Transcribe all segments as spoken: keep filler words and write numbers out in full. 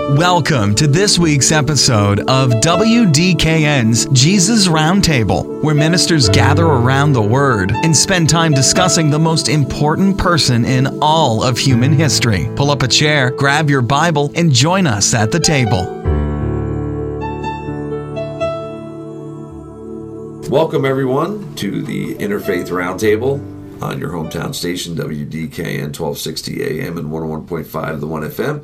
Welcome to this week's episode of W D K N's Jesus Roundtable, where ministers gather around the Word and spend time discussing the most important person in all of human history. Pull up a chair, grab your Bible, and join us at the table. Welcome, everyone, to the Interfaith Roundtable on your hometown station, W D K N twelve sixty A M and one oh one point five The One F M.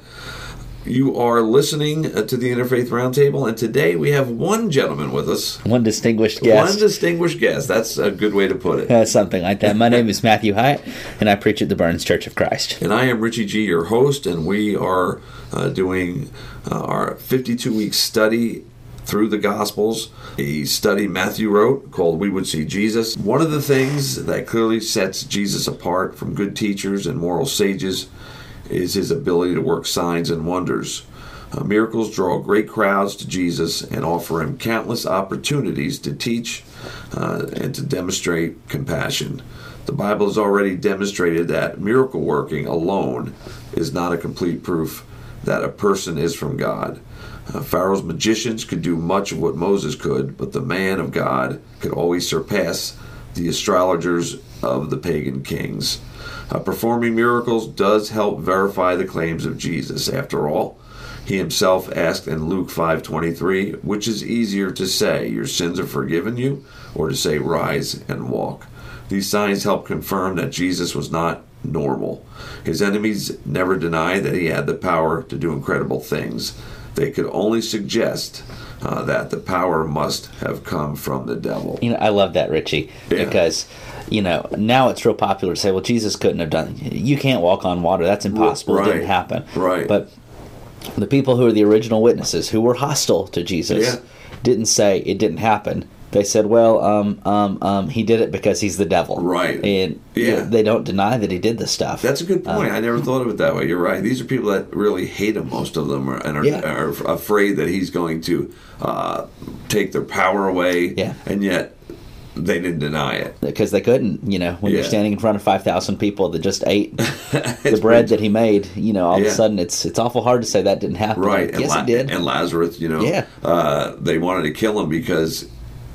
You are listening to the Interfaith Roundtable, and today we have one gentleman with us. One distinguished guest. One distinguished guest. That's a good way to put it. Uh, something like that. My name is Matthew Hyatt, and I preach at the Burns Church of Christ. And I am Richie G., your host, and we are uh, doing uh, our fifty-two week study through the Gospels, a study Matthew wrote called We Would See Jesus. One of the things that clearly sets Jesus apart from good teachers and moral sages is his ability to work signs and wonders. Uh, miracles draw great crowds to Jesus and offer him countless opportunities to teach uh, and to demonstrate compassion. The Bible has already demonstrated that miracle working alone is not a complete proof that a person is from God. Uh, Pharaoh's magicians could do much of what Moses could, but the man of God could always surpass the astrologers of the pagan kings. Uh, performing miracles does help verify the claims of Jesus. After all, he himself asked in Luke five twenty-three, which is easier to say, your sins are forgiven you, or to say, rise and walk? These signs help confirm that Jesus was not normal. His enemies never denied that he had the power to do incredible things. They could only suggest uh, that the power must have come from the devil. You know, I love that, Richie, Yeah. because, you know, now it's real popular to say, well, Jesus couldn't have done it. You can't walk on water. That's impossible. Right. It didn't happen. Right. But the people who are the original witnesses, who were hostile to Jesus, Yeah. didn't say it didn't happen. They said, well, um, um, um, he did it because he's the devil. Right. And Yeah. they don't deny that he did this stuff. That's a good point. Um, I never thought of it that way. You're right. These are people that really hate him, most of them, are, and are, Yeah. are afraid that he's going to uh, take their power away, Yeah. and yet they didn't deny it. Because they couldn't, you know, when you're Yeah. standing in front of five thousand people that just ate the It's bread pretty- that he made, you know, all of Yeah. a sudden it's it's awful hard to say that didn't happen. Right. Yes, and it did. And Lazarus, you know, Yeah. uh, they wanted to kill him because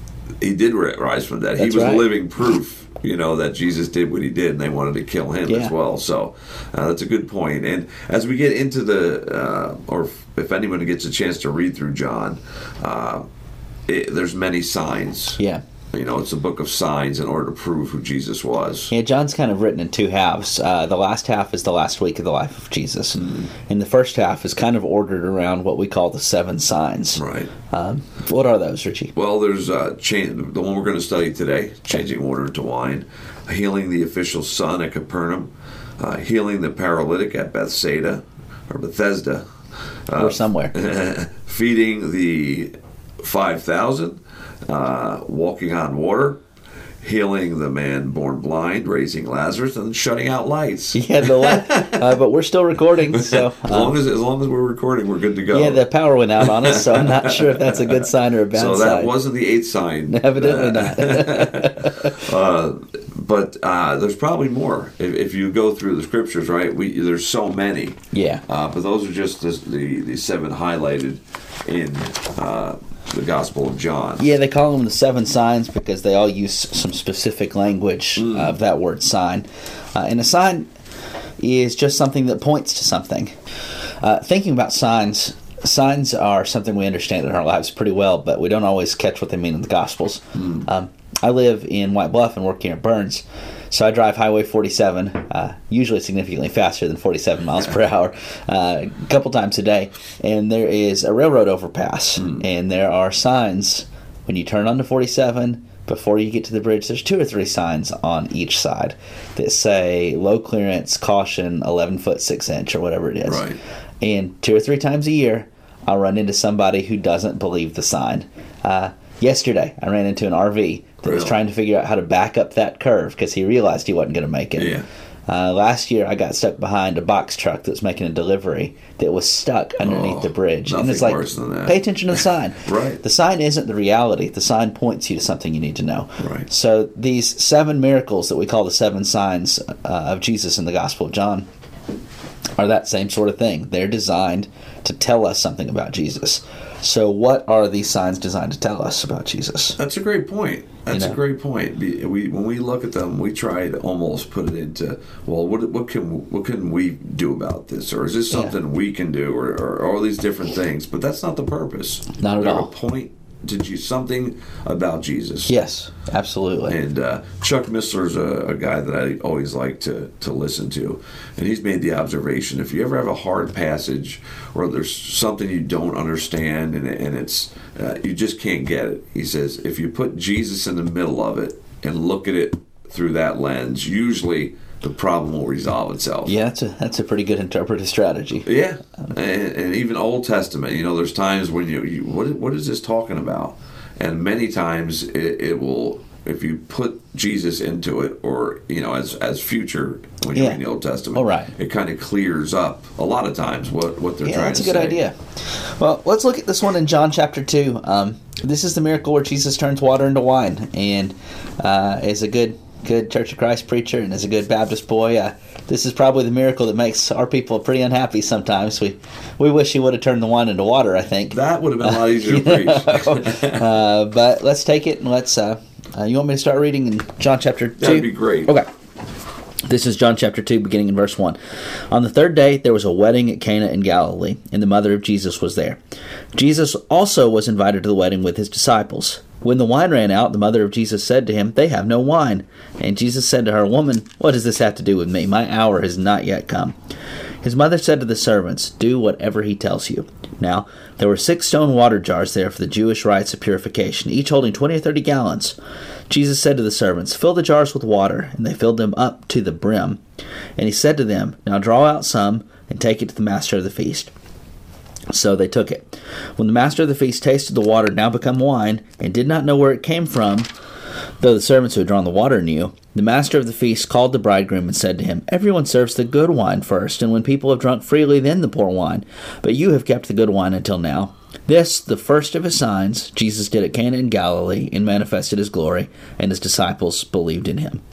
he did ri- rise from the dead. He That's was right. living proof, you know, that Jesus did what he did, and they wanted to kill him Yeah. as well. So uh, that's a good point. And as we get into the, uh, or if anyone gets a chance to read through John, uh, it, there's many signs. Yeah. You know, it's a book of signs in order to prove who Jesus was. Yeah, John's kind of written in two halves. Uh, the last half is the last week of the life of Jesus. Mm-hmm. And the first half is kind of ordered around what we call the seven signs. Right. Um, what are those, Richie? Well, there's uh, change, the one we're going to study today, changing water to wine, healing the official son at Capernaum, uh, healing the paralytic at Bethsaida, or Bethesda, or somewhere. feeding the five thousand, uh, walking on water, healing the man born blind, raising Lazarus, and shutting out lights. Yeah, the la- uh, but we're still recording, so As um, long as as long as we're recording, we're good to go. yeah, the power went out on us, so I'm not sure if that's a good sign or a bad so sign. that wasn't the eighth sign. Evidently not. uh, but uh, there's probably more if, if you go through the scriptures, right? We there's so many. Yeah. Uh, but those are just the the, the seven highlighted in uh, the Gospel of John. Yeah, they call them the seven signs because they all use some specific language Mm. of that word sign. Uh, and a sign is just something that points to something. Uh, thinking about signs, signs are something we understand in our lives pretty well, but we don't always catch what they mean in the Gospels. Mm. Um, I live in White Bluff and work here at Burns, so I drive Highway forty-seven, uh, usually significantly faster than forty-seven miles per hour, uh, a couple times a day. And there is a railroad overpass, Mm. and there are signs when you turn onto forty-seven. Before you get to the bridge, there's two or three signs on each side that say low clearance, caution, eleven foot six inch, or whatever it is. Right. And two or three times a year, I'll run into somebody who doesn't believe the sign. Uh, yesterday, I ran into an R V that was Really? trying to figure out how to back up that curve because he realized he wasn't going to make it. Yeah. Uh, last year, I got stuck behind a box truck that was making a delivery that was stuck underneath Oh, the bridge. And it's nothing like, worse than that. pay attention to the sign. Right. The sign isn't the reality. The sign points you to something you need to know. Right. So these seven miracles that we call the seven signs uh, of Jesus in the Gospel of John are that same sort of thing. They're designed to tell us something about Jesus. So what are these signs designed to tell us about Jesus? That's a great point. That's you know? a great point. We when we look at them, we try to almost put it into, well, what what can what can we do about this, or is this something yeah. we can do, or, or all these different things? But that's not the purpose. Not at They're all. A point to do something about Jesus. Yes, absolutely. And uh, Chuck Missler's a, a guy that I always like to, to listen to. And he's made the observation, if you ever have a hard passage or there's something you don't understand and, and it's uh, you just can't get it, he says, if you put Jesus in the middle of it and look at it through that lens, usually the problem will resolve itself. Yeah, that's a that's a pretty good interpretive strategy. Yeah, and, and even Old Testament, you know, there's times when you, you what what is this talking about? And many times it, it will, if you put Jesus into it, or you know, as as future when you yeah. read the Old Testament, all right. it kind of clears up a lot of times what what they're yeah, trying to say. Yeah, that's a good idea. Well, let's look at this one in John chapter two. Um, this is the miracle where Jesus turns water into wine, and uh, is a good. good Church of Christ preacher and is a good Baptist boy. Uh, this is probably the miracle that makes our people pretty unhappy sometimes. We we wish he would have turned the wine into water, I think. That would have been a lot easier to preach. uh, but let's take it and let's... Uh, uh, you want me to start reading in John chapter two? That'd be great. Okay. This is John chapter two, beginning in verse one. On the third day, there was a wedding at Cana in Galilee, and the mother of Jesus was there. Jesus also was invited to the wedding with his disciples. When the wine ran out, the mother of Jesus said to him, "They have no wine." And Jesus said to her, "Woman, what does this have to do with me? My hour has not yet come." His mother said to the servants, "Do whatever he tells you." Now, there were six stone water jars there for the Jewish rites of purification, each holding twenty or thirty gallons. Jesus said to the servants, "Fill the jars with water," and they filled them up to the brim. And he said to them, "Now draw out some and take it to the master of the feast." So they took it. When the master of the feast tasted the water now become wine, and did not know where it came from, though the servants who had drawn the water knew, the master of the feast called the bridegroom and said to him, "Everyone serves the good wine first, and when people have drunk freely, then the poor wine. But you have kept the good wine until now." This, the first of his signs, Jesus did at Cana in Galilee, and manifested his glory, and his disciples believed in him.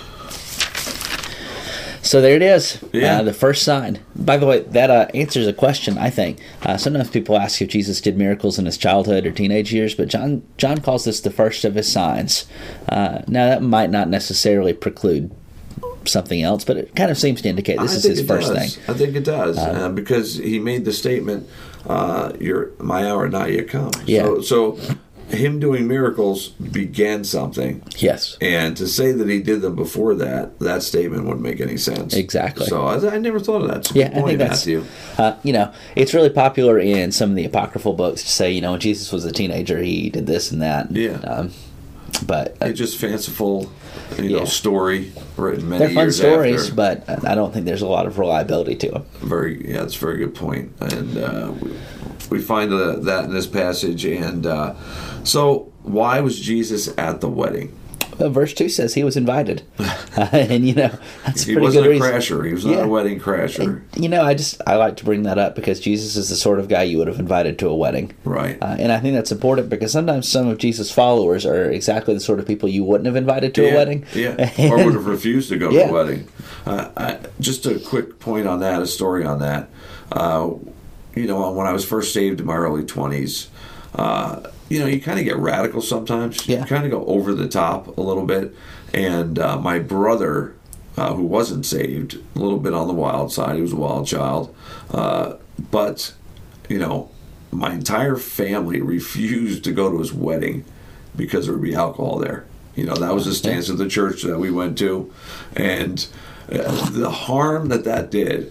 So there it is, yeah. uh, the first sign. By the way, that uh, answers a question, I think. Uh, sometimes people ask if Jesus did miracles in his childhood or teenage years, but John John calls this the first of his signs. Uh, now, that might not necessarily preclude something else, but it kind of seems to indicate this I is his first does. thing. I think it does, uh, uh, because he made the statement, uh, "Your my hour not yet come." Yeah. So, so him doing miracles began something. Yes. And to say that he did them before that, that statement wouldn't make any sense. Exactly. So I, I never thought of that. It's a yeah, good point, I think that's, Matthew. Uh, you know, it's really popular in some of the apocryphal books to say, you know, when Jesus was a teenager, he did this and that. Yeah. Um, but uh, it's just fanciful, you yeah. know, story written many they're fun years stories, after. but I don't think there's a lot of reliability to them. Very, yeah, that's a very good point. And uh, we, we find uh, that in this passage. And uh, so, why was Jesus at the wedding? Well, verse two says he was invited. uh, and, you know, that's a he pretty wasn't good a reason. crasher. He was not Yeah. a wedding crasher. And, you know, I just, I like to bring that up because Jesus is the sort of guy you would have invited to a wedding. Right. Uh, and I think that's important because sometimes some of Jesus' followers are exactly the sort of people you wouldn't have invited to yeah, a wedding. Yeah, And, or would have refused to go yeah. to a wedding. Uh, I, just a quick point on that, a story on that. Uh, you know, when I was first saved in my early twenties, uh, you know, you kind of get radical sometimes. Yeah. You kind of go over the top a little bit. And uh, my brother, uh, who wasn't saved, a little bit on the wild side, he was a wild child. Uh, but, you know, my entire family refused to go to his wedding because there would be alcohol there. You know, that was the stance of the church that we went to. And uh, the harm that that did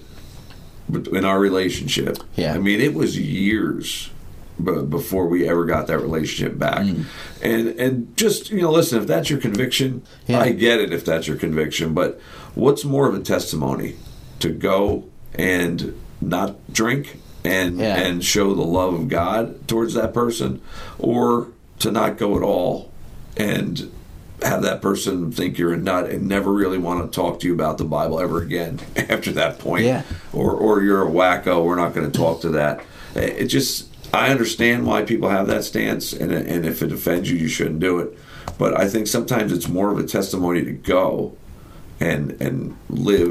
in our relationship, yeah. I mean, it was years before we ever got that relationship back. Mm. And and just, you know, listen, if that's your conviction, yeah. I get it if that's your conviction, but what's more of a testimony? To go and not drink and yeah. and show the love of God towards that person, or to not go at all and have that person think you're a nut and never really want to talk to you about the Bible ever again after that point. Yeah. Or or you're a wacko, we're not going to talk to that. It just I understand why people have that stance, and and if it offends you, you shouldn't do it. But I think sometimes it's more of a testimony to go and and live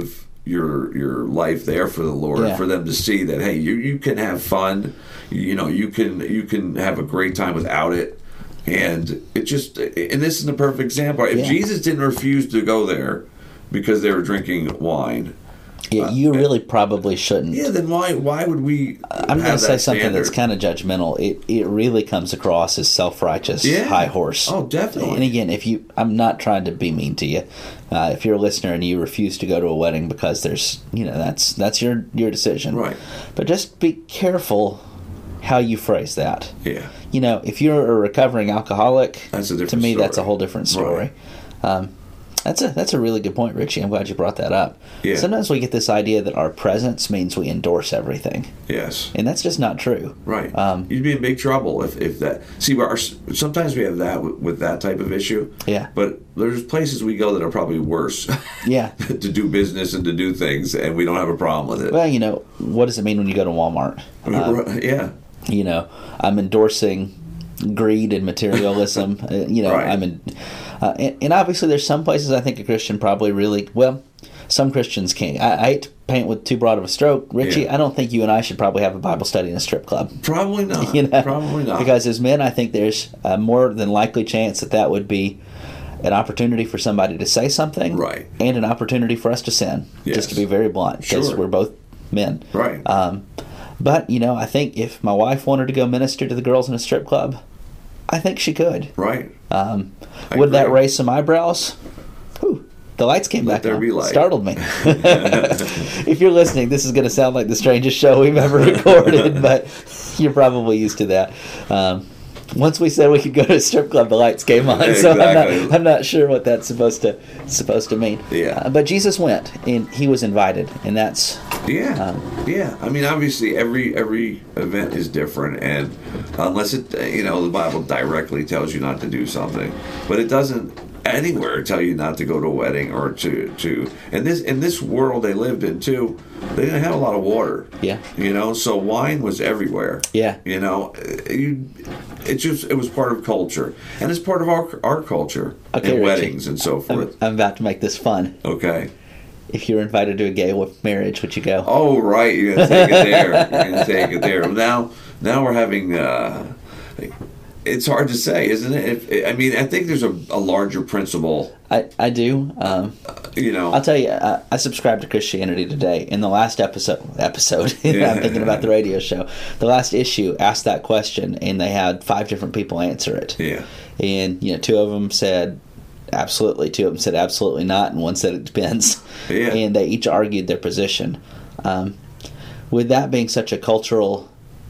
your your life there for the Lord, Yeah. for them to see that, hey, you you can have fun, you know, you can you can have a great time without it. And it just, and this is the perfect example. If Yeah. Jesus didn't refuse to go there because they were drinking wine, Yeah, you really probably shouldn't. yeah, then why why would we? I'm going to say something that's kind of judgmental. It it really comes across as self-righteous, Yeah. high horse. Oh, definitely. And again, if you, I'm not trying to be mean to you. Uh, if you're a listener and you refuse to go to a wedding because there's, you know, that's that's your your decision. Right. But just be careful how you phrase that. Yeah. You know, if you're a recovering alcoholic, That's a different to me, story. that's a whole different story. Right. Um, That's a that's a really good point, Richie. I'm glad you brought that up. Yeah. Sometimes we get this idea that our presence means we endorse everything, Yes. and that's just not true. Right. Um, You'd be in big trouble if, if that. See, our, sometimes we have that with, with that type of issue. Yeah. But there's places we go that are probably worse. Yeah. to do business and to do things, and we don't have a problem with it. Well, you know, what does it mean when you go to Walmart? Um, yeah. you know, I'm endorsing greed and materialism. uh, you know, Right. I'm in, uh, and, and obviously there's some places I think a Christian probably really well. Some Christians can't. I, I hate to paint with too broad of a stroke, Richie. Yeah. I don't think you and I should probably have a Bible study in a strip club. Probably not. You know, Probably not. Because as men, I think there's a more than likely chance that that would be an opportunity for somebody to say something, Right. and an opportunity for us to sin. Yes. Just to be very blunt, because Sure. we're both men, Right. Um, but you know, I think if my wife wanted to go minister to the girls in a strip club, I think she could. Right. Um, I would that agree. raise some eyebrows? Whew, the lights came Let back there on. be light. Startled me. If you're listening, this is going to sound like the strangest show we've ever recorded, but you're probably used to that. Um, once we said we could go to a strip club, the lights came on. So I'm Exactly. not, I'm not sure what that's supposed to supposed to mean. Yeah. Uh, but Jesus went, and he was invited, and that's Yeah, Um, yeah. I mean, obviously, every every event is different, and unless it, you know, the Bible directly tells you not to do something, but it doesn't anywhere tell you not to go to a wedding or to to. And this in this world they lived in too, they didn't have a lot of water. Yeah. You know, so wine was everywhere. Yeah. You know, you. It just it was part of culture, and it's part of our our culture Okay, and Richie. weddings and so I'm, forth. I'm about to make this fun. Okay. If you were invited to a gay marriage, would you go? Oh, right. You're going to take it there. You're going to take it there. Now, now we're having. Uh, it's hard to say, isn't it? If, I mean, I think there's a, a larger principle. I, I do. Um, You know. I'll tell you, I, I subscribe to Christianity Today. In the last episode, episode, I'm thinking about the radio show. The last issue asked that question, and they had five different people answer it. Yeah. And you know, two of them said absolutely, two of them said absolutely not, and one said it depends. Yeah. And they each argued their position. Um, with that being such a cultural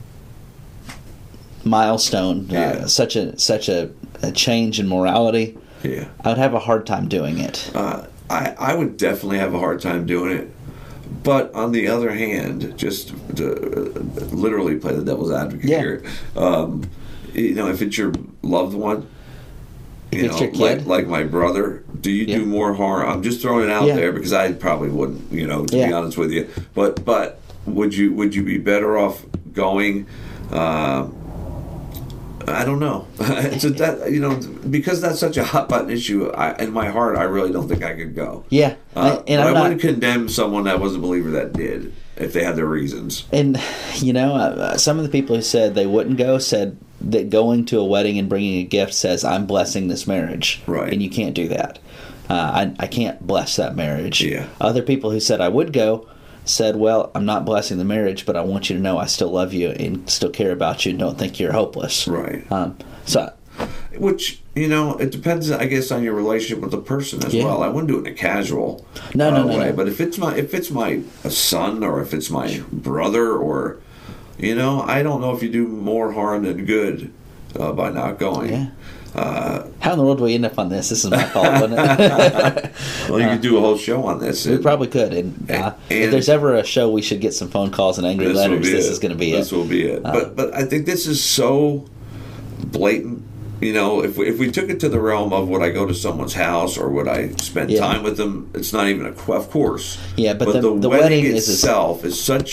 milestone, Yeah. uh, such a such a, a change in morality, Yeah. I would have a hard time doing it. Uh, I I would definitely have a hard time doing it. But on the other hand, just to uh, literally play the devil's advocate Yeah. here, um, you know, if it's your loved one, If you it's know, your kid? like like my brother, do you Yeah. do more harm? I'm just throwing it out Yeah. there because I probably wouldn't, you know, to Yeah. be honest with you. But but would you would you be better off going? Uh, I don't know. It's a, that, you know, because that's such a hot button issue. I, in my heart, I really don't think I could go. Yeah, Uh, and but I'm I not. wouldn't condemn someone that was a believer that did if they had their reasons. And you know, uh, some of the people who said they wouldn't go said that going to a wedding and bringing a gift says I'm blessing this marriage, Right. and you can't do that. Uh, I I can't bless that marriage. Yeah. Other people who said I would go said, well, I'm not blessing the marriage, but I want you to know I still love you and still care about you and don't think you're hopeless. Right. Um, so Which, you know, it depends, I guess, on your relationship with the person as Yeah. well. I wouldn't do it in a casual No, no, uh, no, way. no. But if it's my if it's my son or if it's my brother or, you know, I don't know if you do more harm than good uh, by not going. yeah. How in the world do we end up on this? This is my fault, wasn't it? Well, you could do a whole show on this. We probably could. And, uh, if And- there's ever a show we should get some phone calls and angry This will letters, be this it. is going to be This it. will be it. Uh, but but I think this is so blatant. You know, if we, if we took it to the realm of would I go to someone's house or would I spend Yeah. time with them, it's not even a qu- of course. Yeah, but the- the, the wedding, wedding is a- itself is such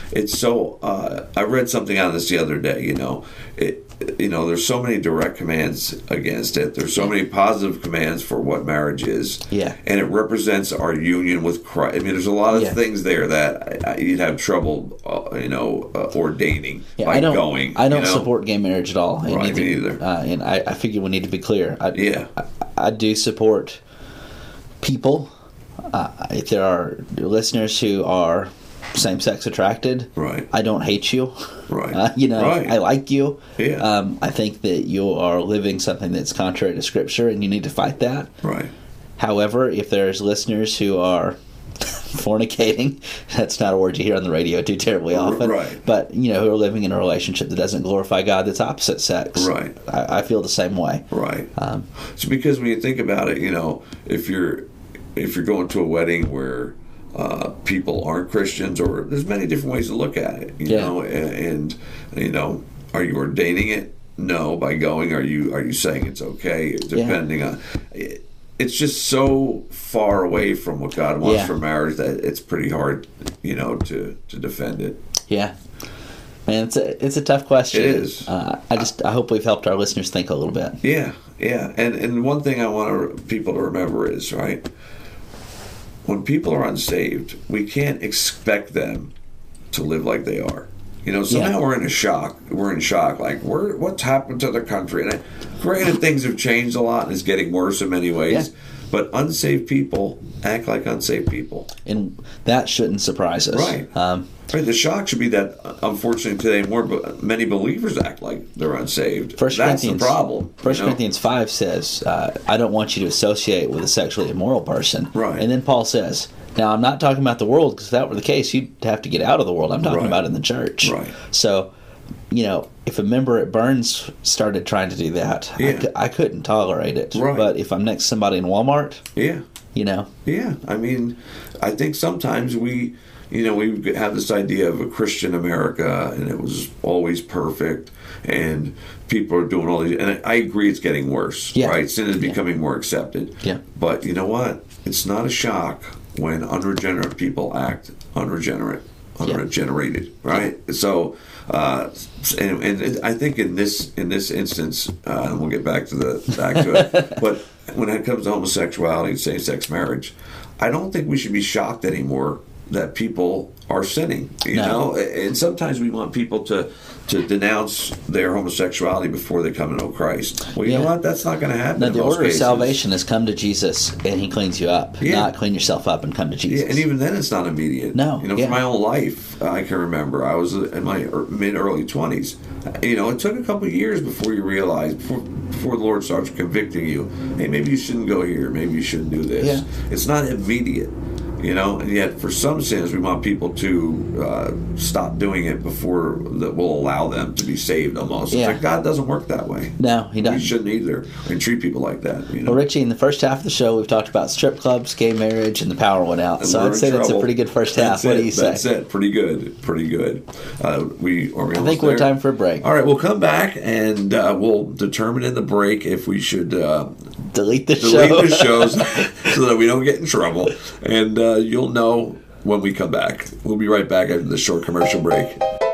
it's so. Uh, I read something on this the other day. You know, it. You know, there's so many direct commands against it. There's so many positive commands for what marriage is. Yeah. And it represents our union with Christ. I mean, there's a lot of Yeah. things there that I, I, you'd have trouble, uh, you know, uh, ordaining Yeah, by I don't, going. I don't you know? support gay marriage at all. And Right, me neither- neither. Uh, and I, I figure we need to be clear. I, Yeah. I, I do support people. Uh, if there are listeners who are same-sex attracted, Right. I don't hate you. Right. Uh, you know, Right. I like you. Yeah. Um, I think that you are living something that's contrary to Scripture, and you need to fight that. Right. However, if there's listeners who are fornicating, that's not a word you hear on the radio too terribly often. Right. But, you know, who are living in a relationship that doesn't glorify God that's opposite sex. Right. I, I feel the same way. Right. Um, So because when you think about it, you know, if you're if you're going to a wedding where uh, people aren't Christians, or there's many different ways to look at it, you Yeah. know, and, and you know, are you ordaining it? No, by going. Are you are you saying it's okay? Depending on. It, it's just so far away from what God wants Yeah. for marriage that it's pretty hard, you know, to, to defend it. yeah. Man, it's a, it's a tough question. It is. Uh, I just I hope we've helped our listeners think a little bit. Yeah, yeah. And and one thing I want people to remember is, right, when people are unsaved, we can't expect them to live like they are. You know, somehow Yeah. we're in a shock. We're in shock. Like, we're, what's happened to the country? And I, granted, things have changed a lot and it's getting worse in many ways. Yeah. But unsaved people act like unsaved people. And that shouldn't surprise us. Right. Um, Right, the shock should be that, uh, unfortunately, today more many believers act like they're unsaved. First That's the Corinthians, problem. First you know? Corinthians five says, uh, "I don't want you to associate with a sexually immoral person." Right. And then Paul says, "Now I'm not talking about the world, because if that were the case, you'd have to get out of the world. I'm talking Right. about in the church." Right. So, you know, if a member at Burns started trying to do that, I, Yeah. cou- I couldn't tolerate it. Right. But if I'm next to somebody in Walmart, Yeah. you know, Yeah, I mean, I think sometimes we, you know, we have this idea of a Christian America, and it was always perfect, and people are doing all these, and I, I agree it's getting worse, Yeah. right? Sin is becoming more accepted. Yeah. But you know what? It's not a shock when unregenerate people act unregenerate, unregenerated, right? So, uh, and, and I think in this in this instance, uh, and we'll get back to the back to it, but when it comes to homosexuality and same-sex marriage, I don't think we should be shocked anymore that people are sinning, you No. know. And sometimes we want people to to denounce their homosexuality before they come to know Christ. Well, you Yeah. know what? That's not going to happen. now in the most order cases. of salvation is come to Jesus and He cleans you up, Yeah. not clean yourself up and come to Jesus. Yeah, and even then, it's not immediate. No, you know, yeah. for my own life, I can remember I was in my mid early twenties. You know, it took a couple of years before you realize, before, before the Lord starts convicting you. Hey, maybe you shouldn't go here. Maybe you shouldn't do this. Yeah. It's not immediate. You know, and yet for some sins, we want people to uh, stop doing it before that will allow them to be saved. Almost, Yeah. it's like God doesn't work that way. No, He We doesn't. shouldn't either, and treat people like that. You know, Well, Richie, in the first half of the show, we've talked about strip clubs, gay marriage, and the power went out. And So we're I'd in say that's a trouble. pretty good first That's half. What it. do you say? That's it. Pretty good. Pretty good. Uh, we are we I almost think we're there? time for a break. All right, we'll come back and uh, we'll determine in the break if we should uh, Delete the delete show. the shows so that we don't get in trouble. And uh, you'll know when we come back. We'll be right back after the short commercial break.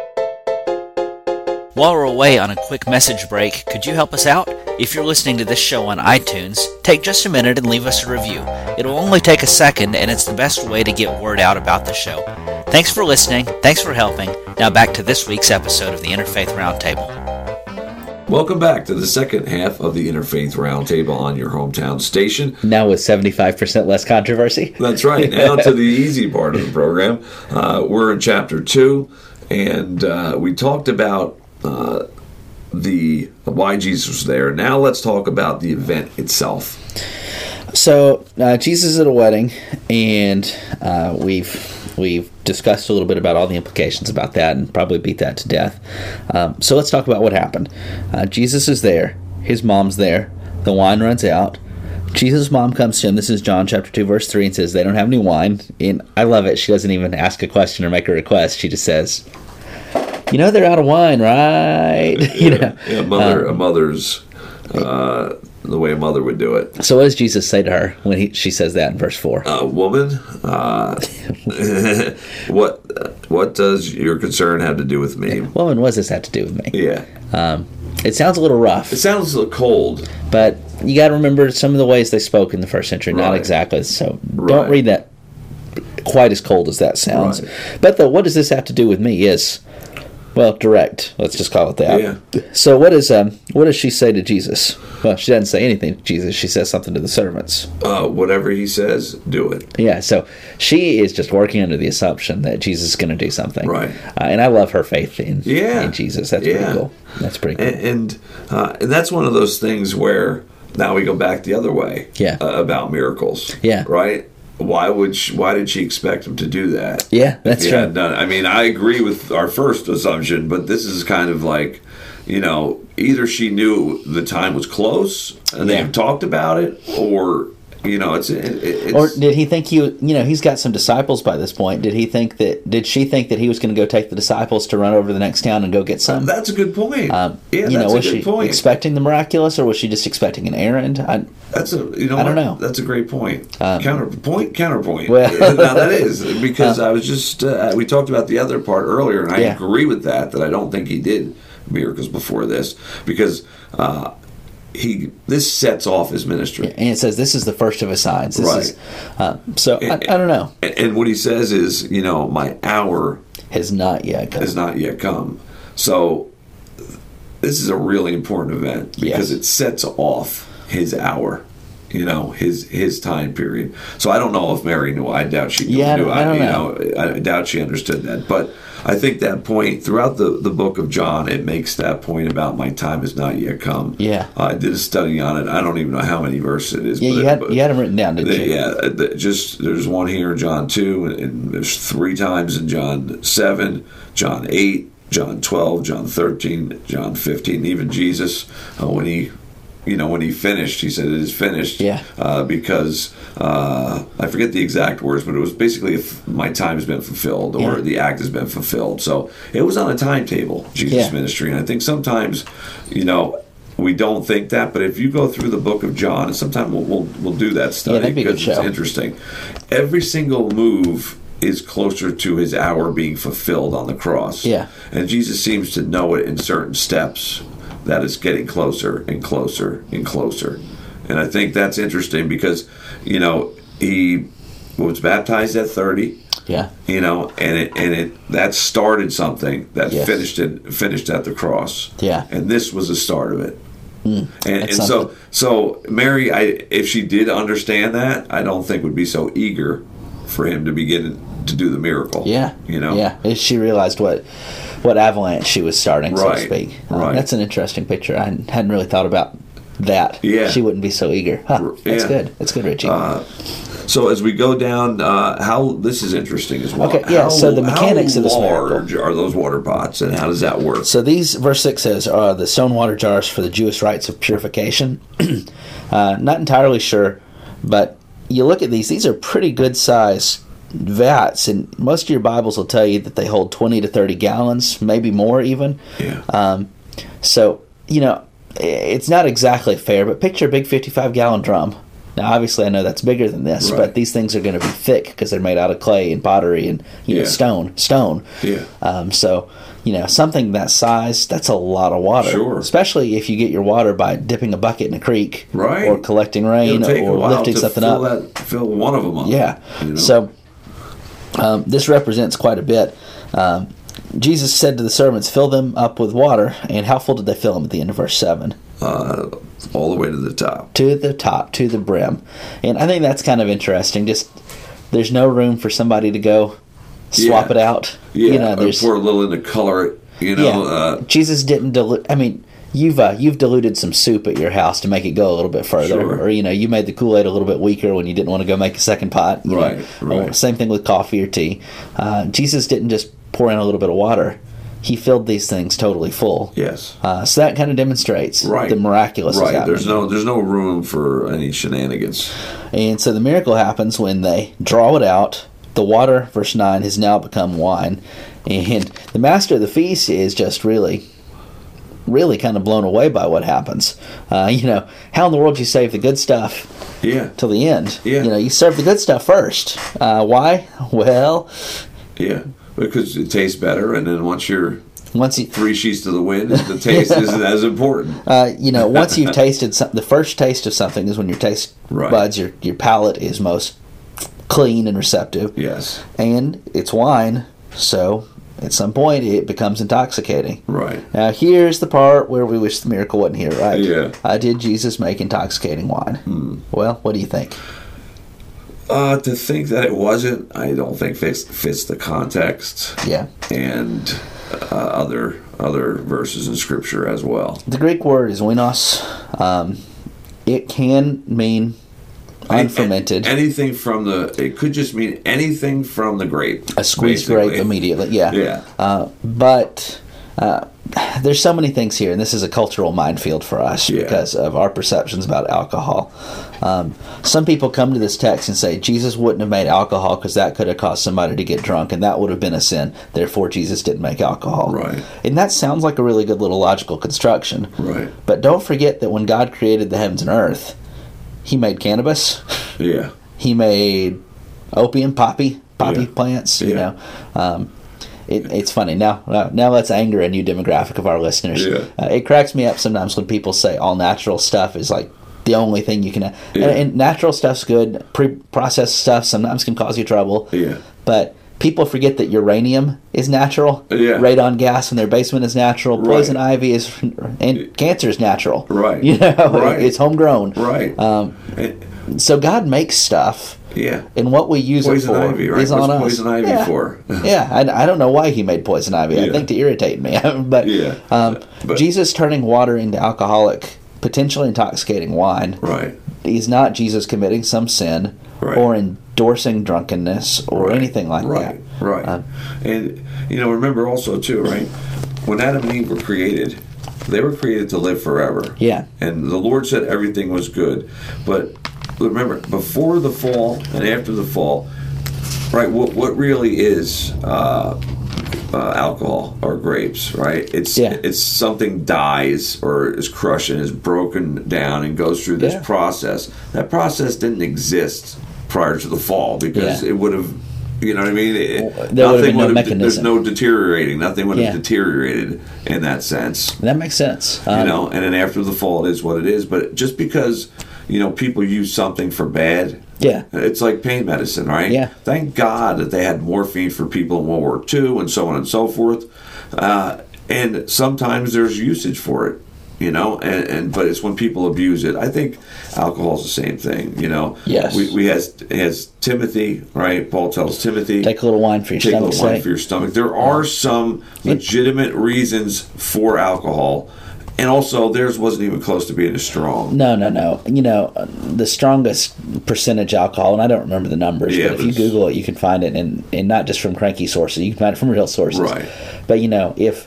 While we're away on a quick message break, could you help us out? If you're listening to this show on iTunes, take just a minute and leave us a review. It'll only take a second, and it's the best way to get word out about the show. Thanks for listening. Thanks for helping. Now back to this week's episode of the Interfaith Roundtable. Welcome back to the second half of the Interfaith Roundtable on your hometown station. Now with seventy-five percent less controversy. That's right. Now to the easy part of the program. Uh, we're in chapter two, and uh, we talked about uh, the why Jesus was there. Now let's talk about the event itself. So uh, Jesus is at a wedding, and uh, we've we've discussed a little bit about all the implications about that, and probably beat that to death. Um, so let's talk about what happened. Uh, Jesus is there. His mom's there. The wine runs out. Jesus' mom comes to him. This is John chapter two, verse three, and says, "They don't have any wine." And I love it. She doesn't even ask a question or make a request. She just says, "You know they're out of wine, right?" you know, Yeah, a mother, um, a mother's uh, the way a mother would do it. So what does Jesus say to her when he, she says that in verse four? Uh, woman, uh, what what does your concern have to do with me? Woman, what does this have to do with me? Yeah. Um, it sounds a little rough. It sounds a little cold. But you got to remember some of the ways they spoke in the first century. Not Right. exactly. So Right. don't read that quite as cold as that sounds. Right. But the what does this have to do with me is, well, direct. Let's just call it that. Yeah. So what is um what does she say to Jesus? Well, she doesn't say anything to Jesus. She says something to the servants. Uh, whatever he says, do it. Yeah. So she is just working under the assumption that Jesus is going to do something. Right. Uh, and I love her faith in, Yeah. in Jesus. That's Yeah. pretty cool. That's pretty cool. And and, uh, and that's one of those things where now we go back the other way. Yeah. Uh, about miracles. Yeah. Right. Why would she, why did she expect him to do that? Yeah, that's If he true. hadn't done it? I mean, I agree with our first assumption, but this is kind of like, you know, either she knew the time was close and Yeah. they've talked about it, or you know, it's, it, it's Or did he think he, you know, he's got some disciples by this point. Did he think that, did she think that he was going to go take the disciples to run over to the next town and go get some? That's a good point. Um, yeah, you that's know, was a good she point. expecting the miraculous, or was she just expecting an errand? I, That's a you know I don't what? know. That's a great point. Um, Counterpoint, counterpoint. Well- now that is because I was just uh, we talked about the other part earlier, and I Yeah. agree with that. That I don't think he did miracles before this because uh, he this sets off his ministry. and it says this is the first of his signs. This Right. is, uh, so I, I don't know. And, and what he says is, you know, my hour Has not yet come. has not yet come. So this is a really important event because Yes. it sets off his hour, you know, his his time period. So I don't know if Mary knew. I doubt she knew. Yeah, I don't- knew. I don't you know. I doubt she understood that. But I think that point throughout the, the book of John, it makes that point about my time has not yet come. Yeah. Uh, I did a study on it. I don't even know how many verses it is. Yeah, but you it- had but- you had them written down, didn't you? yeah, uh, the- just there's one here in John two, and, and there's three times in John seven, John eight, John twelve, John thirteen, John fifteen. Even Jesus, uh, when he, you know, when he finished, he said, "It is finished." Yeah. Uh, because uh, I forget the exact words, but it was basically, "If my time has been fulfilled," or Yeah. "the act has been fulfilled." So it was on a timetable, Jesus' Yeah. ministry, and I think sometimes, you know. We don't think that, but if you go through the book of John, and sometime we'll we'll, we'll do that study that'd be a good because it's show. interesting. Every single move is closer to his hour being fulfilled on the cross. Yeah. And Jesus seems to know it in certain steps that it's getting closer and closer and closer. And I think that's interesting because, you know, he was baptized at thirty. Yeah. You know, and it and it that started something that Yes. finished it finished at the cross. Yeah. And this was the start of it. and and that's so something. so Mary, I if she did understand that, I don't think would be so eager for him to begin to do the miracle. Yeah. You know. Yeah. If she realized what what avalanche she was starting, so to Right. speak. Uh, Right. That's an interesting picture. I hadn't really thought about that. Yeah. She wouldn't be so eager. Huh, that's Yeah. good. That's good, Richie. Uh, So as we go down, uh, how this is interesting as well. Okay, yeah, How, so the mechanics how of this miracle. large are those water pots, and how does that work? So these, verse six says, are the stone water jars for the Jewish rites of purification. uh, not entirely sure, but you look at these, these are pretty good size vats, and most of your Bibles will tell you that they hold twenty to thirty gallons, maybe more even. Yeah. Um, so, you know, it's not exactly fair, but picture a big fifty-five gallon drum. Now, obviously, I know that's bigger than this, Right. but these things are going to be thick because they're made out of clay and pottery and you know Yeah. stone, stone. Yeah. Um, so, you know, something that size, that's a lot of water. Sure. Especially if you get your water by dipping a bucket in a creek, Right. or collecting rain, It'll take a or while lifting to something fill up. That, fill one of them up. Yeah. you know? So um, this represents quite a bit. Um, Jesus said to the servants, "Fill them up with water." And how full did they fill them at the end of verse seven? uh, all the way to the top. To the top, to the brim. And I think that's kind of interesting. Just there's no room for somebody to go swap Yeah. it out. Yeah, You know, or there's pour a little in to color it. You know, yeah. uh, Jesus didn't dilute. I mean, you've uh, you've diluted some soup at your house to make it go a little bit further, Sure. or you know, you made the Kool-Aid a little bit weaker when you didn't want to go make a second pot. you Right, know. right. Or same thing with coffee or tea. Uh, Jesus didn't just pour in a little bit of water. He filled these things totally full. yes. Uh, so that kind of demonstrates Right. the miraculous. is Right. happening. There's no there's no room for any shenanigans. And so the miracle happens when they draw it out. The water, verse nine, has now become wine. And the master of the feast is just really really kind of blown away by what happens. Uh, you know, how in the world do you save the good stuff Yeah. till the end? Yeah. You know, you serve the good stuff first. Uh, why? Well, Yeah. Because it tastes better, and then once you're once you, three sheets to the wind, the taste isn't as important. uh, you know, once you've tasted some, the first taste of something is when your taste Right. buds, your your palate is most clean and receptive. Yes. And it's wine, so at some point it becomes intoxicating. Right. Now here's the part where we wish the miracle wasn't here, right? Yeah. Uh, did Jesus make intoxicating wine? Hmm. Well, what do you think? Uh, to think that it wasn't, I don't think fits, fits the context Yeah. and uh, other other verses in Scripture as well. The Greek word is winos. Um, it can mean unfermented. Any- anything from the, it could just mean anything from the grape. a squeezed basically. grape immediately, yeah. Yeah. Uh, but uh, there's so many things here, and this is a cultural minefield for us Yeah. because of our perceptions about alcohol. Um, some people come to this text and say Jesus wouldn't have made alcohol because that could have caused somebody to get drunk, and that would have been a sin. Therefore, Jesus didn't make alcohol. Right. And that sounds like a really good little logical construction. Right. But don't forget that when God created the heavens and earth, He made cannabis. Yeah. He made opium, poppy, poppy Yeah. plants. You Yeah. know, um, it, it's funny now. Uh, now let's anger a new demographic of our listeners. Yeah. Uh, it cracks me up sometimes when people say all natural stuff is like the only thing you can. Yeah. And, and natural stuff's good. Pre-processed stuff sometimes can cause you trouble. Yeah. But people forget that uranium is natural. Yeah. Radon gas in their basement is natural. Right. Poison ivy is, and cancer is natural. Right. You know, Right. it's homegrown. Right. Um, And- so God makes stuff, yeah. and what we use Poison it for ivy, right? is on What's us. poison ivy yeah. for? yeah, I, I don't know why He made poison ivy. I Yeah. think to irritate me. but Yeah. um, But- Jesus turning water into alcoholic, potentially intoxicating wine Right. is not Jesus committing some sin Right. or endorsing drunkenness or Right. anything like right. that. Right. Um, And, you know, remember also, too, right? When Adam and Eve were created, they were created to live forever. Yeah. And the Lord said everything was good. But remember, before the fall and after the fall, right, what, what really is uh, uh, alcohol or grapes, right? It's Yeah. it's something dies or is crushed and is broken down and goes through this Yeah. process. That process didn't exist prior to the fall because Yeah. it would have, you know what I mean? It, Well, there would have been no would mechanism. There's no deteriorating. Nothing would have Yeah. deteriorated in that sense. That makes sense. You Um, know, and then after the fall, it is what it is. But just because, you know, people use something for bad, Yeah. it's like pain medicine, right? Yeah. Thank God that they had morphine for people in World War Two and so on and so forth. Uh, and sometimes there's usage for it, you know, and, and but it's when people abuse it. I think alcohol's the same thing, you know. Yes. We, we has has Timothy, right? Paul tells Timothy, Take a little wine for your take a stomach's little wine sake. for your stomach. There are some legitimate reasons for alcohol, and also theirs wasn't even close to being as strong. No, no, no. You know, uh, the strongest percentage alcohol, and I don't remember the numbers, Yeah, but if but you it's- Google it, you can find it, and, and not just from cranky sources. You can find it from real sources. Right. But, you know, if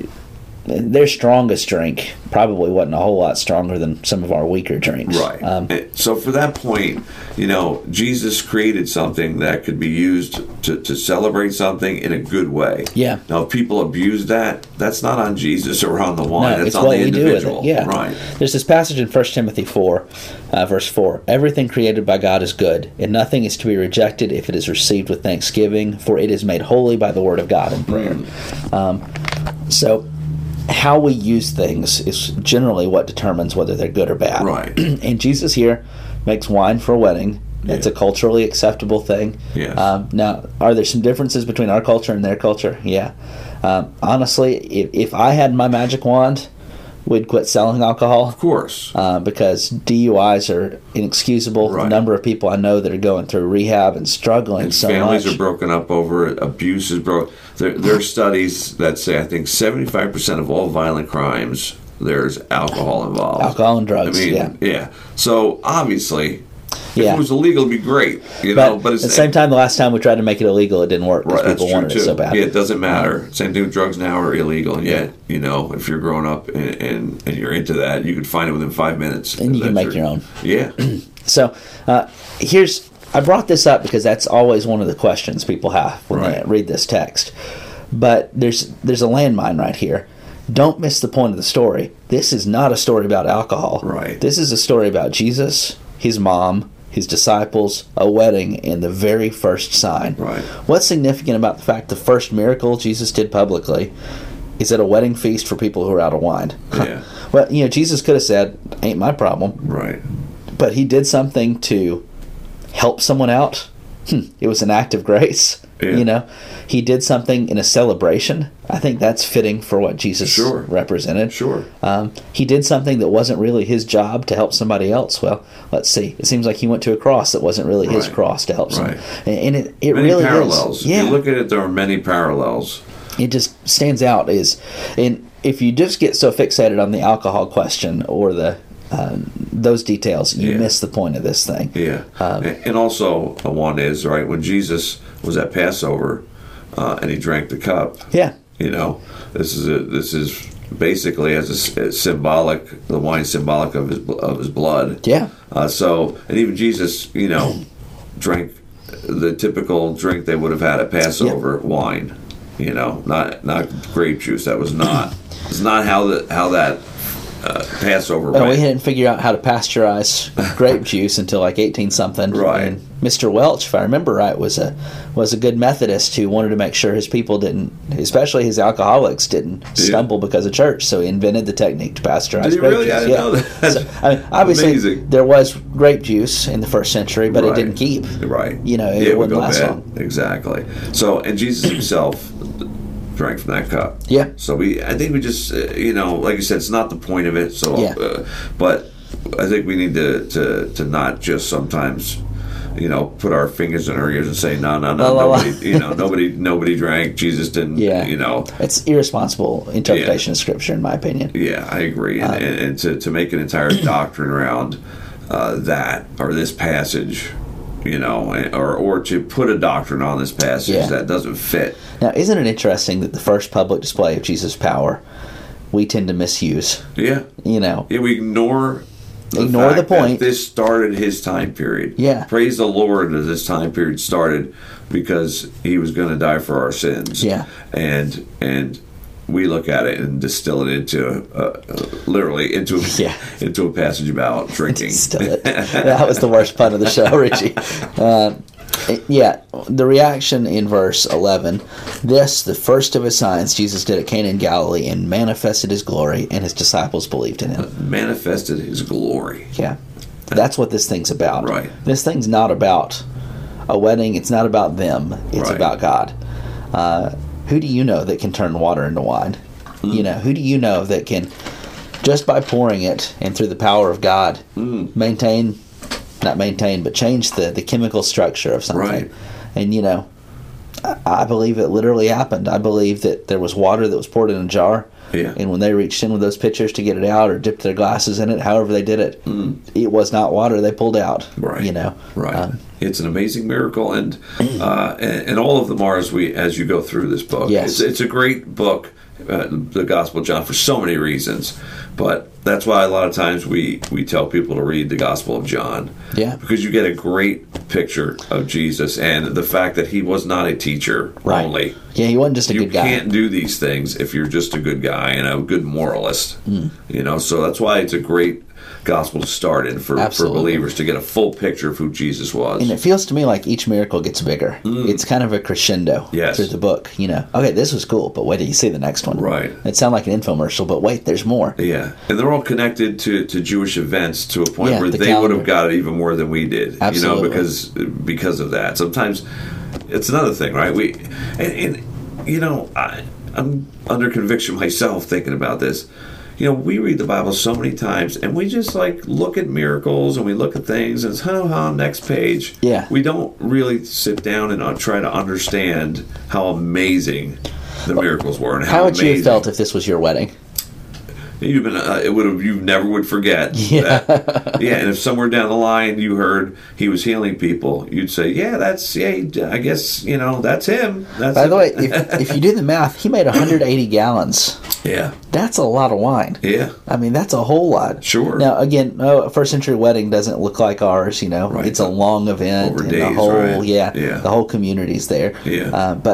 their strongest drink probably wasn't a whole lot stronger than some of our weaker drinks. Right. Um, And so for that point, you know, Jesus created something that could be used to, to celebrate something in a good way. Yeah. Now, if people abuse that, that's not on Jesus or on the wine. No, that's it's on what the we do with individual. it. Yeah. Right. There's this passage in First Timothy four, uh, verse four. Everything created by God is good, and nothing is to be rejected if it is received with thanksgiving, for it is made holy by the word of God and prayer. Mm. Um, so, how we use things is generally what determines whether they're good or bad. Right. And Jesus here makes wine for a wedding. It's Yeah. a culturally acceptable thing. Yes. Um, now, are there some differences between our culture and their culture? Yeah. Um, honestly, if, if I had my magic wand, we'd quit selling alcohol. Of course. Uh, because D U Is are inexcusable. Right. The number of people I know that are going through rehab and struggling And so families much. are broken up over it. Abuse is broken. There, there are studies that say I think seventy-five percent of all violent crimes, there's alcohol involved. Alcohol and drugs, I mean, yeah. yeah. So obviously, if Yeah. it was illegal, it'd be great. You but, know, but it's at the same time, the last time we tried to make it illegal, it didn't work because Right, that's people true wanted too. it so bad. Yeah, it doesn't matter. Same thing with drugs now are illegal, and yet you know if you're growing up and, and, and you're into that, you can find it within five minutes. And you can That's make your own. Yeah, So uh, here's I brought this up because that's always one of the questions people have when they Right. read this text. But there's there's a landmine right here. don't miss the point of the story. This is not a story about alcohol. Right. This is a story about Jesus, his mom, his disciples, a wedding, and the very first sign. Right. What's significant about the fact the first miracle Jesus did publicly is at a wedding feast for people who are out of wine? Yeah. Well, you know, Jesus could have said, ain't my problem. Right. But he did something to help someone out. Hmm. It was an act of grace. Yeah. You know, he did something in a celebration. I think that's fitting for what Jesus Sure. represented. Sure. Um, he did something that wasn't really his job to help somebody else. Well, let's see. It seems like he went to a cross that wasn't really his Right. cross to help someone. Right. And, and it, it Many really parallels. is. Yeah. If you look at it, there are many parallels. It just stands out. Is and if you just get so fixated on the alcohol question or the um, those details, you Yeah. miss the point of this thing. Yeah. Um, and and also, uh, one is, right, when Jesus was at Passover uh, and he drank the cup, Yeah. you know, this is a, this is basically as a, s- as symbolic, the wine symbolic of his bl- of his blood. Yeah. Uh, so, and even Jesus, you know, drank the typical drink they would have had at Passover, wine. You know, not not grape juice. That was not. It's not how the how that uh, Passover Well, we went. didn't figure out how to pasteurize grape juice until like eighteen something. Right. And Mister Welch, if I remember right, was a was a good Methodist who wanted to make sure his people didn't, especially his alcoholics, didn't stumble because of church. So he invented the technique to pasteurize Did he grape really? juice. I didn't know that. So, I mean, obviously, Amazing. there was grape juice in the first century, but it Right. didn't keep. Right. You know, it Yeah, would wouldn't go last bad. long. Exactly. So, and Jesus himself drank from that cup. Yeah. So we, I think we just, uh, you know, like you said, it's not the point of it. So, Yeah. uh, but I think we need to, to to not just sometimes, you know, put our fingers in our ears and say, no, no, no, La, la, la. nobody, you know, nobody, nobody drank. Jesus didn't. Yeah. You know. It's irresponsible interpretation of Scripture, in my opinion. Yeah, I agree. And, Uh, and, and to, to make an entire doctrine around uh, that or this passage, you know, or or to put a doctrine on this passage Yeah. that doesn't fit. Now, isn't it interesting that the first public display of Jesus' power we tend to misuse? Yeah. You know, Yeah, we ignore the Ignore fact the point. that this started his time period. Yeah. Praise the Lord that this time period started because he was going to die for our sins. Yeah. And and we look at it and distill it into uh, uh, literally into Yeah. into a passage about drinking. Still it. That was the worst pun of the show, Richie. Uh, yeah, the reaction in verse eleven. This, the first of his signs, Jesus did at Cana in Galilee and manifested his glory, and his disciples believed in him. Manifested his glory. Yeah, that's what this thing's about. Right. This thing's not about a wedding. It's not about them. It's Right. about God. Uh, who do you know that can turn water into wine? Mm. You know, who do you know that can, just by pouring it and through the power of God, Mm. maintain, not maintain, but change the, the chemical structure of something? Right. And, you know, I, I believe it literally happened. I believe that there was water that was poured in a jar. Yeah. And when they reached in with those pitchers to get it out or dipped their glasses in it, however they did it, it was not water they pulled out. Mm. Right. You know. Right. Um, it's an amazing miracle, and, uh, and and all of them are as we as you go through this book. Yes. It's, it's a great book, uh, the Gospel of John, for so many reasons. But that's why a lot of times we we tell people to read the Gospel of John. Yeah. Because you get a great picture of Jesus and the fact that he was not a teacher Right. only. Yeah, he wasn't just a You good guy. can't do these things if you're just a good guy and a good moralist. Hmm. You know, so that's why it's a great gospel to start in for, for Absolutely. believers to get a full picture of who Jesus was. And it feels to me like each miracle gets bigger. It's kind of a crescendo Mm. Yes. through the book. You know, okay, this was cool, but wait till you see the next one. Right. It sounded like an infomercial, but wait, there's more. Yeah, and they're all connected to, to Jewish events to a point Yeah, where the they would calendar. have got it even more than we did. Absolutely. You know, because because of that. Sometimes it's another thing, right? We and, and you know, I, I'm under conviction myself thinking about this. You know, we read the Bible so many times, and we just like look at miracles and we look at things, and it's ha ha. Next page. Yeah. We don't really sit down and uh, try to understand how amazing the miracles were and how, How would you have amazing- felt if this was your wedding? You've been. Uh, it would have. You never would forget. Yeah. That. Yeah. And if somewhere down the line you heard he was healing people, you'd say, "Yeah, that's. Yeah. he- I guess you know that's him." That's By the him." way, if, if you do the math, he made one hundred eighty gallons. yeah. That's a lot of wine. Yeah. I mean, that's a whole lot. Sure. Now, again, no, a first century wedding doesn't look like ours. You know, Right. it's a long event, Over and days, the whole right. yeah, Yeah. the whole community's there. Yeah. Uh, but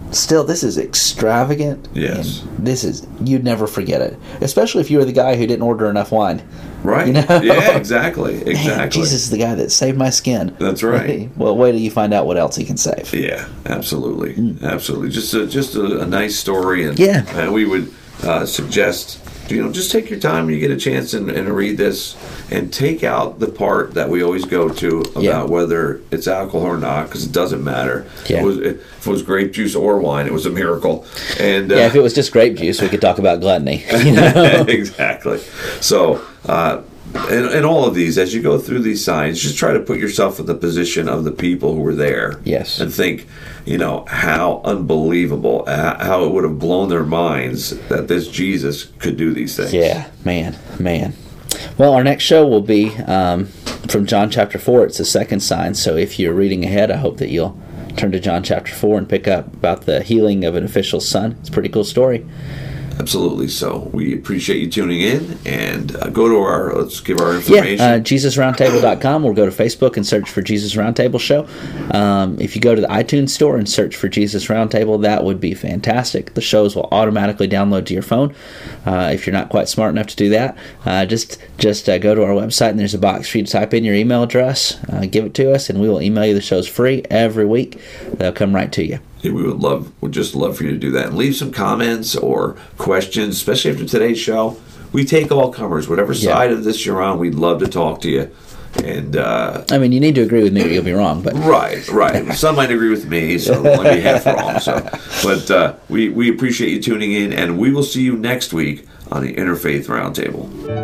still, this is extravagant. Yes. And this is, you'd never forget it. Especially if you were the guy who didn't order enough wine. Right. You know? Yeah, exactly. Exactly. Man, Jesus is the guy that saved my skin. That's right. Well, wait till you find out what else he can save. Yeah, absolutely. Mm. Absolutely. Just a, just a, a nice story. And, yeah. and we would uh, suggest, you know, just take your time when you get a chance and, and read this and take out the part that we always go to about yeah. whether it's alcohol or not, because it doesn't matter. Yeah. It was, if it was grape juice or wine, it was a miracle. And uh, yeah, if it was just grape juice, we could talk about gluttony. You know? Exactly. So, uh, in, in all of these, as you go through these signs, just try to put yourself in the position of the people who were there. Yes. And think, you know, how unbelievable, how it would have blown their minds that this Jesus could do these things. Yeah, man, man. Well, our next show will be um, from John chapter four. It's the second sign. So if you're reading ahead, I hope that you'll turn to John chapter four and pick up about the healing of an official's son. It's a pretty cool story. Absolutely. So we appreciate you tuning in, and uh, go to our, let's give our information. Yeah, uh, Jesus Roundtable dot com, or go to Facebook and search for Jesus Roundtable Show. Um, if you go to the iTunes store and search for Jesus Roundtable, that would be fantastic. The shows will automatically download to your phone. Uh, if you're not quite smart enough to do that, uh, just just uh, go to our website, and there's a box for you to type in your email address, uh, give it to us, and we will email you the shows free every week. They'll come right to you. We would love, would just love for you to do that and leave some comments or questions, especially after today's show. We take all comers, whatever side yeah. of this you're on. We'd love to talk to you. And uh, I mean, you need to agree with me, or you'll be wrong. But right, right. Some might agree with me, so they'll only be half wrong. So, but uh, we we appreciate you tuning in, and we will see you next week on the Interfaith Roundtable.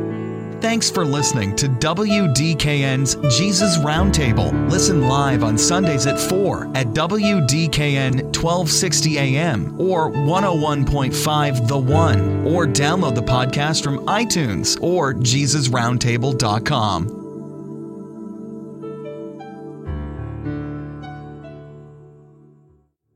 Thanks for listening to W D K N's Jesus Roundtable. Listen live on Sundays at four at W D K N twelve sixty A M or one oh one point five The One, or download the podcast from iTunes or Jesus Roundtable dot com.